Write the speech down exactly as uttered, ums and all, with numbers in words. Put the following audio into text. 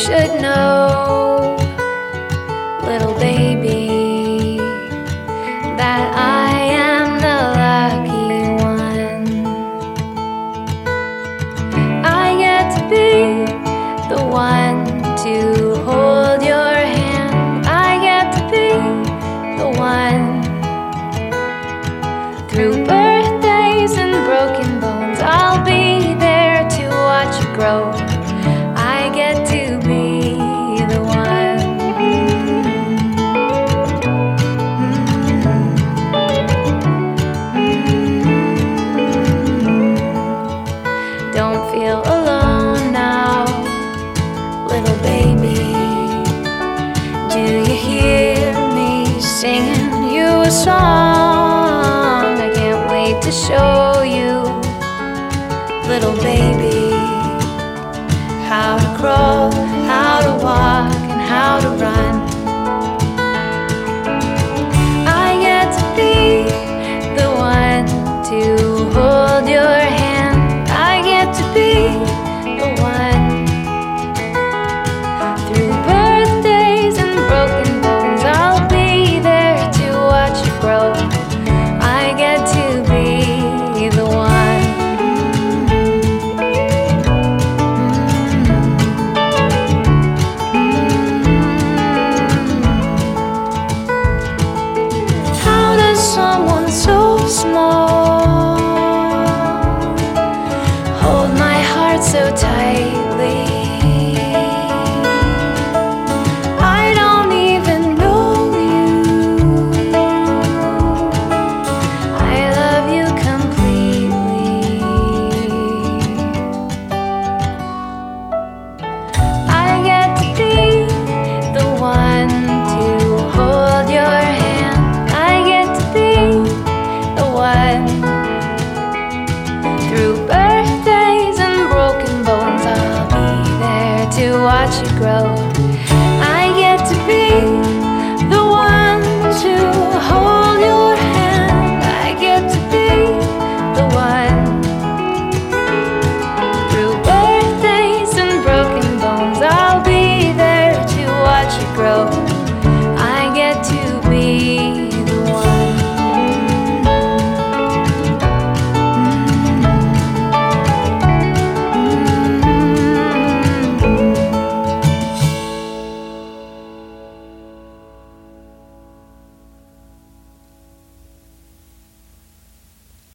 should know, little baby, that I am the lucky one. I get to be the one to hold your hand. I get to be the one. Through birthdays and broken bones, I'll be there to watch you grow. I get to be the one. Don't feel alone now, little baby. Do you hear me singing you a song? I can't wait to show you, little baby, how to crawl, how to walk, and how to run. I get to be the one to hold your hand. I get to be the one. Through birthdays and broken bones, I'll be there to watch you grow. I get to be the one. Someone so small hold my heart so tightly. I don't even know you. I love you completely. I get to be the one to hold your hand. Through birthdays and broken bones, I'll be there to watch you grow.